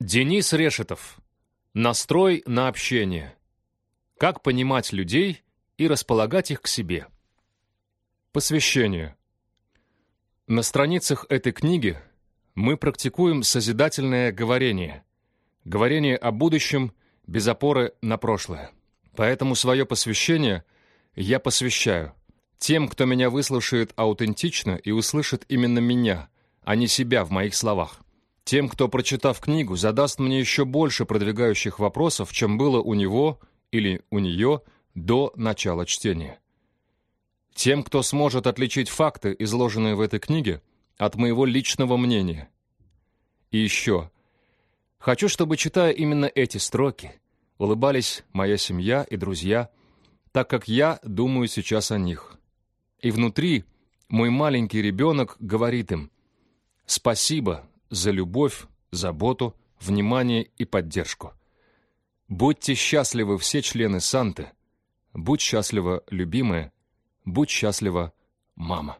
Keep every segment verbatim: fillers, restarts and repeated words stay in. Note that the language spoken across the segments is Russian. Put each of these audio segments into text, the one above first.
Денис Решетов. Настрой на общение. Как понимать людей и располагать их к себе. Посвящение. На страницах этой книги мы практикуем созидательное говорение. Говорение о будущем без опоры на прошлое. Поэтому свое посвящение я посвящаю тем, кто меня выслушает аутентично и услышит именно меня, а не себя в моих словах. Тем, кто, прочитав книгу, задаст мне еще больше продвигающих вопросов, чем было у него или у нее до начала чтения. Тем, кто сможет отличить факты, изложенные в этой книге, от моего личного мнения. И еще. Хочу, чтобы, читая именно эти строки, улыбались моя семья и друзья, так как я думаю сейчас о них. И внутри мой маленький ребенок говорит им: «Спасибо за любовь, заботу, внимание и поддержку. Будьте счастливы все члены Санты, будь счастлива, любимая, будь счастлива, мама».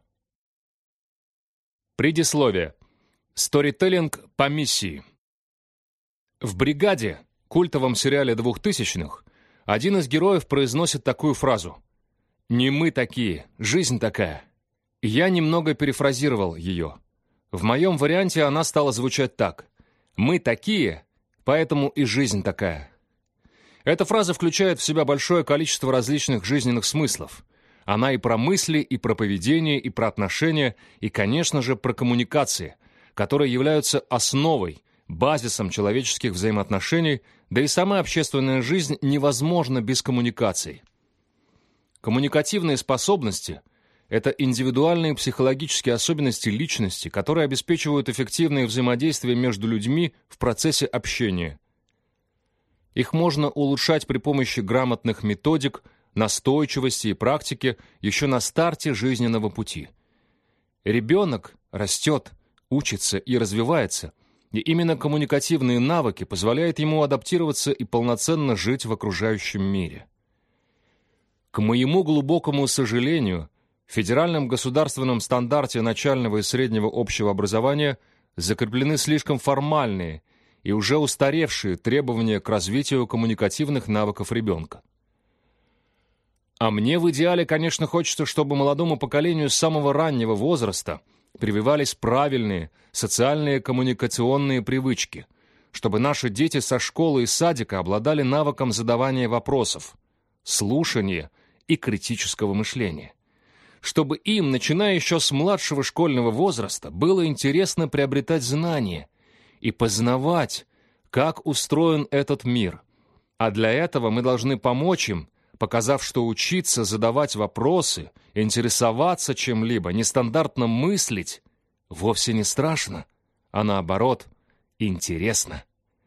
Предисловие. Сторителлинг по миссии. В «Бригаде», культовом сериале двухтысячных, один из героев произносит такую фразу: «Не мы такие, жизнь такая». Я немного перефразировал ее. В моем варианте она стала звучать так: «Мы такие, поэтому и жизнь такая». Эта фраза включает в себя большое количество различных жизненных смыслов. Она и про мысли, и про поведение, и про отношения, и, конечно же, про коммуникации, которые являются основой, базисом человеческих взаимоотношений, да и сама общественная жизнь невозможна без коммуникаций. Коммуникативные способности — это индивидуальные психологические особенности личности, которые обеспечивают эффективное взаимодействие между людьми в процессе общения. Их можно улучшать при помощи грамотных методик, настойчивости и практики еще на старте жизненного пути. Ребенок растет, учится и развивается, и именно коммуникативные навыки позволяют ему адаптироваться и полноценно жить в окружающем мире. К моему глубокому сожалению, в федеральном государственном стандарте начального и среднего общего образования закреплены слишком формальные и уже устаревшие требования к развитию коммуникативных навыков ребенка. А мне в идеале, конечно, хочется, чтобы молодому поколению с самого раннего возраста прививались правильные социальные коммуникационные привычки, чтобы наши дети со школы и садика обладали навыком задавания вопросов, слушания и критического мышления. Чтобы им, начиная еще с младшего школьного возраста, было интересно приобретать знания и познавать, как устроен этот мир. А для этого мы должны помочь им, показав, что учиться задавать вопросы, интересоваться чем-либо, нестандартно мыслить вовсе не страшно, а наоборот, интересно.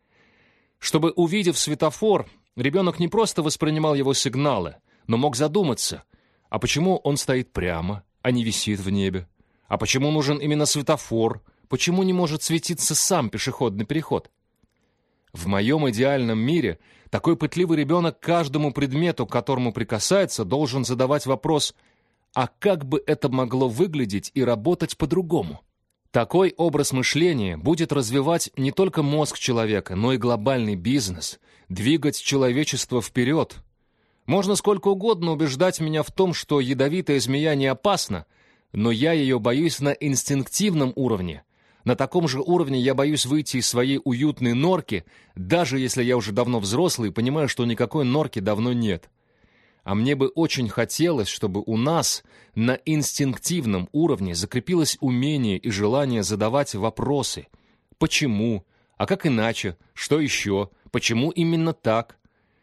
Чтобы, увидев светофор, ребенок не просто воспринимал его сигналы, но мог задуматься: а почему он стоит прямо, а не висит в небе? А почему нужен именно светофор? Почему не может светиться сам пешеходный переход? В моем идеальном мире такой пытливый ребенок каждому предмету, к которому прикасается, должен задавать вопрос: а как бы это могло выглядеть и работать по-другому? Такой образ мышления будет развивать не только мозг человека, но и глобальный бизнес, двигать человечество вперед. Можно сколько угодно убеждать меня в том, что ядовитая змея не опасна, но я ее боюсь на инстинктивном уровне. На таком же уровне я боюсь выйти из своей уютной норки, даже если я уже давно взрослый и понимаю, что никакой норки давно нет. А мне бы очень хотелось, чтобы у нас на инстинктивном уровне закрепилось умение и желание задавать вопросы. Почему? А как иначе? Что еще? Почему именно так?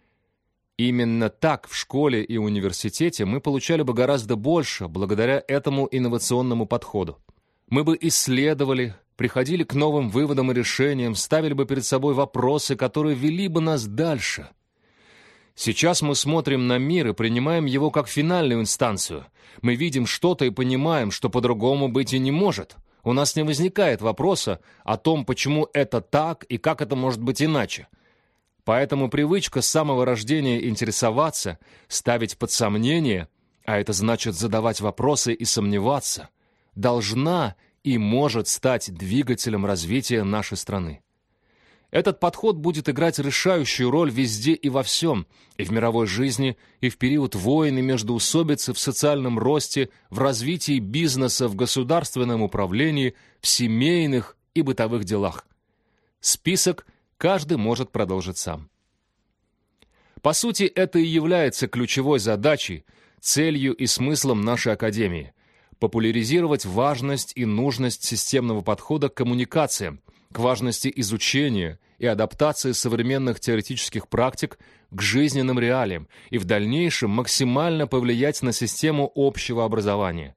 Именно так в школе и университете мы получали бы гораздо больше благодаря этому инновационному подходу. Мы бы исследовали, приходили к новым выводам и решениям, ставили бы перед собой вопросы, которые вели бы нас дальше. Сейчас мы смотрим на мир и принимаем его как финальную инстанцию. Мы видим что-то и понимаем, что по-другому быть и не может. У нас не возникает вопроса о том, почему это так и как это может быть иначе. Поэтому привычка с самого рождения интересоваться, ставить под сомнение, а это значит задавать вопросы и сомневаться, должна и может стать двигателем развития нашей страны. Этот подход будет играть решающую роль везде и во всем, и в мировой жизни, и в период войн и междоусобицы, в социальном росте, в развитии бизнеса, в государственном управлении, в семейных и бытовых делах. Список каждый может продолжить сам. По сути, это и является ключевой задачей, целью и смыслом нашей Академии – популяризировать важность и нужность системного подхода к коммуникациям, к важности изучения и адаптации современных теоретических практик к жизненным реалиям и в дальнейшем максимально повлиять на систему общего образования.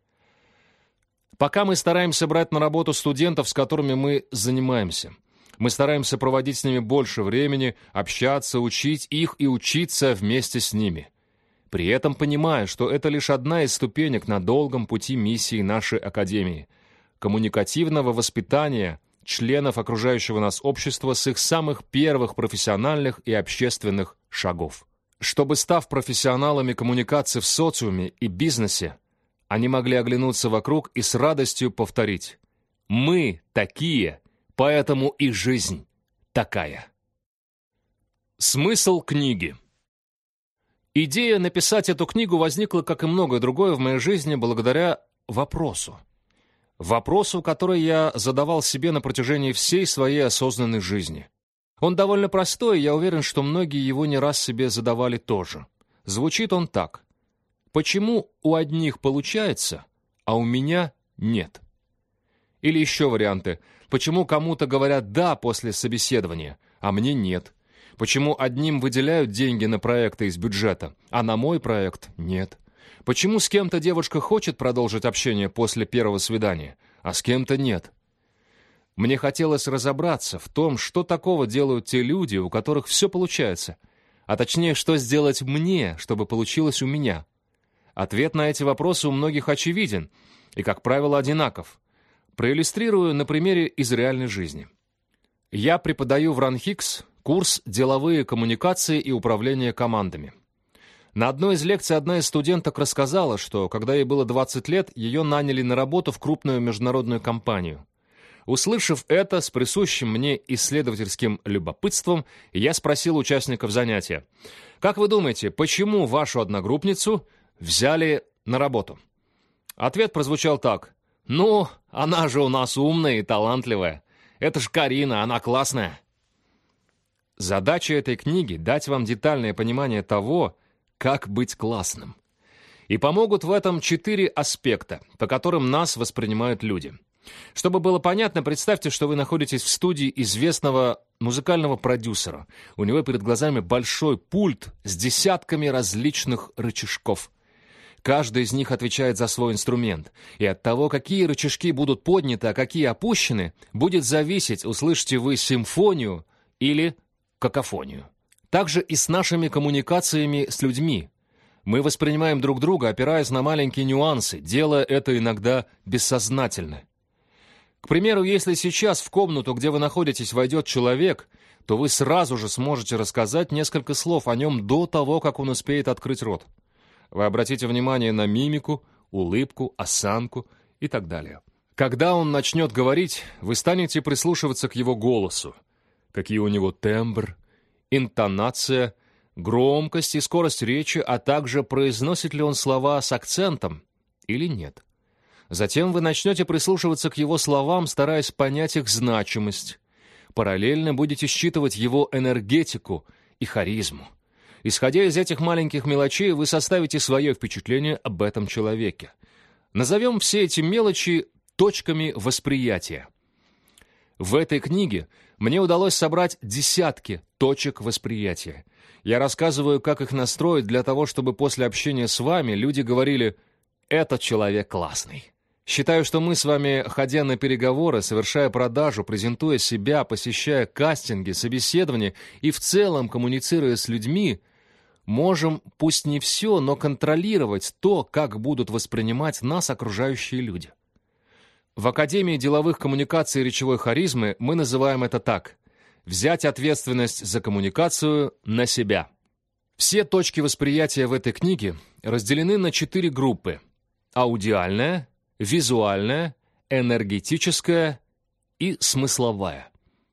Пока мы стараемся брать на работу студентов, с которыми мы занимаемся. Мы стараемся проводить с ними больше времени, общаться, учить их и учиться вместе с ними. При этом понимая, что это лишь одна из ступенек на долгом пути миссии нашей Академии – коммуникативного воспитания членов окружающего нас общества с их самых первых профессиональных и общественных шагов. Чтобы, став профессионалами коммуникации в социуме и бизнесе, они могли оглянуться вокруг и с радостью повторить: «Мы такие, поэтому и жизнь такая». Смысл книги. Идея написать эту книгу возникла, как и многое другое в моей жизни, благодаря вопросу. Вопросу, который я задавал себе на протяжении всей своей осознанной жизни. Он довольно простой, и я уверен, что многие его не раз себе задавали тоже. Звучит он так: почему у одних получается, а у меня нет? Или еще варианты: почему кому-то говорят «да» после собеседования, а мне нет? Почему одним выделяют деньги на проекты из бюджета, а на мой проект нет? Почему с кем-то девушка хочет продолжить общение после первого свидания, а с кем-то нет? Мне хотелось разобраться в том, что такого делают те люди, у которых все получается, а точнее, что сделать мне, чтобы получилось у меня. Ответ на эти вопросы у многих очевиден и, как правило, одинаков. Проиллюстрирую на примере из реальной жизни. Я преподаю в РАНХИКС курс «Деловые коммуникации и управление командами». На одной из лекций одна из студенток рассказала, что, когда ей было двадцать лет, ее наняли на работу в крупную международную компанию. Услышав это, с присущим мне исследовательским любопытством, я спросил участников занятия: «Как вы думаете, почему вашу одногруппницу взяли на работу?» Ответ прозвучал так: «Ну, она же у нас умная и талантливая. Это ж Карина, она классная». Задача этой книги — дать вам детальное понимание того, как быть классным. И помогут в этом четыре аспекта, по которым нас воспринимают люди. Чтобы было понятно, представьте, что вы находитесь в студии известного музыкального продюсера. У него перед глазами большой пульт с десятками различных рычажков. Каждый из них отвечает за свой инструмент. И от того, какие рычажки будут подняты, а какие опущены, будет зависеть, услышите вы симфонию или какофонию. Также и с нашими коммуникациями с людьми. Мы воспринимаем друг друга, опираясь на маленькие нюансы, делая это иногда бессознательно. К примеру, если сейчас в комнату, где вы находитесь, войдет человек, то вы сразу же сможете рассказать несколько слов о нем до того, как он успеет открыть рот. Вы обратите внимание на мимику, улыбку, осанку и так далее. Когда он начнет говорить, вы станете прислушиваться к его голосу. Какие у него тембр, интонация, громкость и скорость речи, а также произносит ли он слова с акцентом или нет. Затем вы начнете прислушиваться к его словам, стараясь понять их значимость. Параллельно будете считывать его энергетику и харизму. Исходя из этих маленьких мелочей, вы составите свое впечатление об этом человеке. Назовем все эти мелочи точками восприятия. В этой книге мне удалось собрать десятки точек восприятия. Я рассказываю, как их настроить для того, чтобы после общения с вами люди говорили: «Этот человек классный». Считаю, что мы с вами, ходя на переговоры, совершая продажу, презентуя себя, посещая кастинги, собеседования и в целом коммуницируя с людьми, можем, пусть не все, но контролировать то, как будут воспринимать нас окружающие люди. В Академии деловых коммуникаций и речевой харизмы мы называем это так: взять ответственность за коммуникацию на себя. Все точки восприятия в этой книге разделены на четыре группы: аудиальная, визуальная, энергетическая и смысловая.